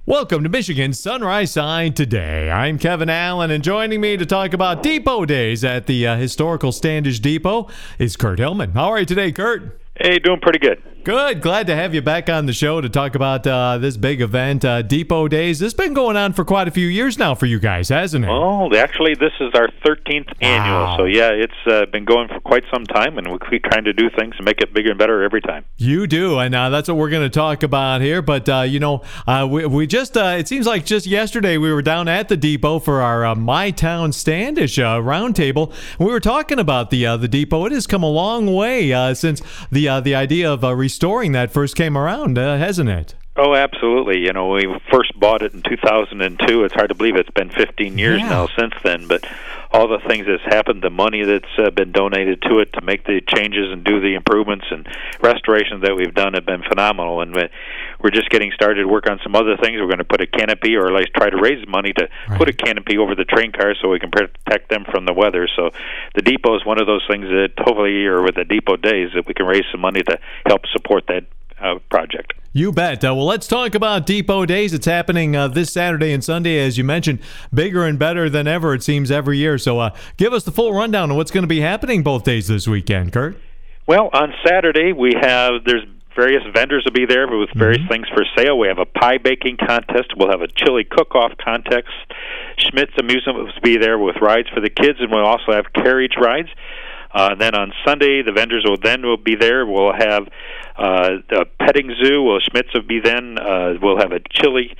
Welcome to Michigan Sunrise Side Today. I'm Kevin Allen, and joining me to talk about Depot Days at the historical Standish Depot is Kurt Hillman. How are you today, Kurt? Hey, doing pretty good. Good. Glad to have you back on the show to talk about this big event, Depot Days. This has been going on for quite a few years now for you guys, hasn't it? Well, actually, this is our 13th annual. So, yeah, it's been going for quite some time, and we keep trying to do things and make it bigger and better every time. You do, and that's what we're going to talk about here. But, we just, it seems like just yesterday we were down at the Depot for our My Town Standish roundtable. We were talking about the Depot. It has come a long way since the idea of restoring that first came around, hasn't it? Oh, absolutely. You know, we first bought it in 2002. It's hard to believe it's been 15 years now since then, but all the things that's happened, the money that's been donated to it to make the changes and do the improvements and restorations that we've done have been phenomenal. And we're just getting started to work on some other things. We're going to put a canopy, or at least try to raise money to put a canopy over the train cars so we can protect them from the weather. So the Depot is one of those things that hopefully, or with the Depot Days, that we can raise some money to help support that project. You bet. Well, let's talk about Depot Days. It's happening this Saturday and Sunday, as you mentioned, bigger and better than ever, it seems, every year. So give us the full rundown of what's going to be happening both days this weekend, Kurt. Well, on Saturday, there's various vendors will be there with various things for sale. We have a pie baking contest. We'll have a chili cook-off contest. Schmidt's Amusement will be there with rides for the kids, and we'll also have carriage rides. Then on Sunday, the vendors will be there. We'll have the petting zoo. Schmitz will be then. We'll have a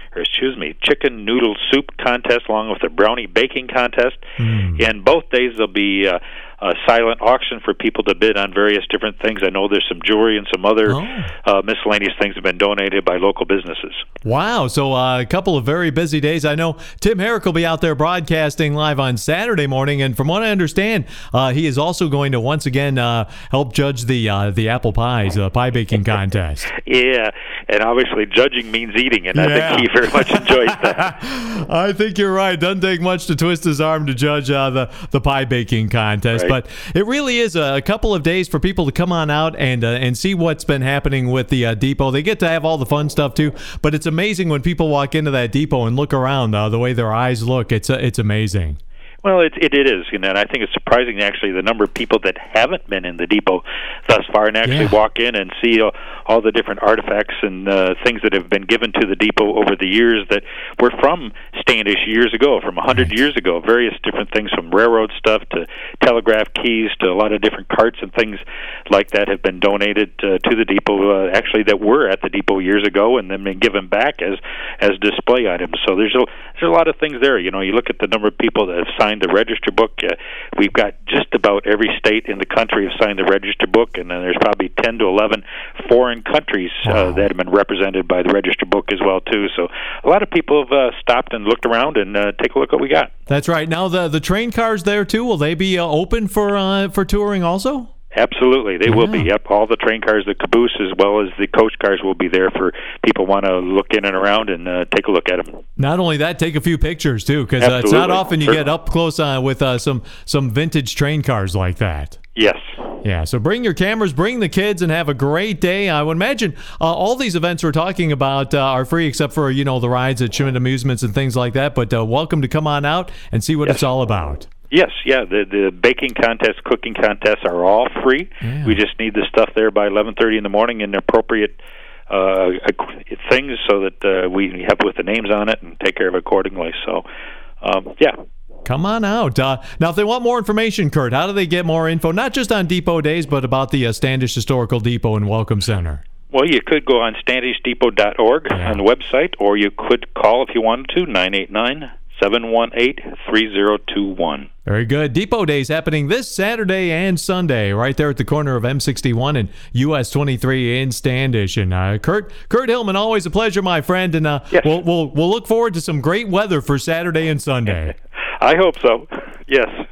chicken noodle soup contest along with a brownie baking contest. And both days there'll be a silent auction for people to bid on various different things. I know there's some jewelry and some other miscellaneous things have been donated by local businesses. Wow, so a couple of very busy days. I know Tim Herrick will be out there broadcasting live on Saturday morning, and from what I understand, he is also going to once again help judge the apple pies, pie baking contest. Yeah, and obviously judging means eating, and I think he very much enjoys that. I think you're right. Doesn't take much to twist his arm to judge the pie baking contest. But it really is a couple of days for people to come on out and see what's been happening with the Depot. They get to have all the fun stuff too, but it's amazing when people walk into that Depot and look around, the way their eyes look. It's amazing. Well, it is, and I think it's surprising, actually, the number of people that haven't been in the Depot thus far and actually walk in and see all the different artifacts and things that have been given to the Depot over the years that were from Standish years ago, from 100 years ago. Various different things, from railroad stuff to telegraph keys to a lot of different carts and things like that have been donated to the Depot, actually, that were at the Depot years ago and then been given back as display items. So there's a lot of things there. You know, you look at the number of people that have signed the register book. We've got just about every state in the country have signed the register book, and then there's probably 10 to 11 foreign countries that have been represented by the register book as well too. So a lot of people have stopped and looked around and take a look at what we got. That's right. Now the train cars there too, will they be open for touring also? Absolutely, they will be. Yep, all the train cars, the caboose, as well as the coach cars will be there for people want to look in and around and take a look at them. Not only that, take a few pictures too, because it's not often you get up close with some vintage train cars like that. Yes. Yeah, so bring your cameras, bring the kids, and have a great day. I would imagine all these events we're talking about are free, except for the rides at Schmidt Amusements and things like that. But welcome to come on out and see what it's all about. Yes, the baking contest, cooking contests are all free. Yeah. We just need the stuff there by 11:30 in the morning in appropriate things so that we have with the names on it and take care of it accordingly. So, Come on out. Now, if they want more information, Kurt, how do they get more info, not just on Depot Days, but about the Standish Historical Depot and Welcome Center? Well, you could go on standishdepot.org on the website, or you could call if you wanted to, 989-718-3021. Very good. Depot Days happening this Saturday and Sunday right there at the corner of M61 and US 23 in Standish. And Kurt Hillman, always a pleasure, my friend. And we'll look forward to some great weather for Saturday and Sunday. I hope so. Yes.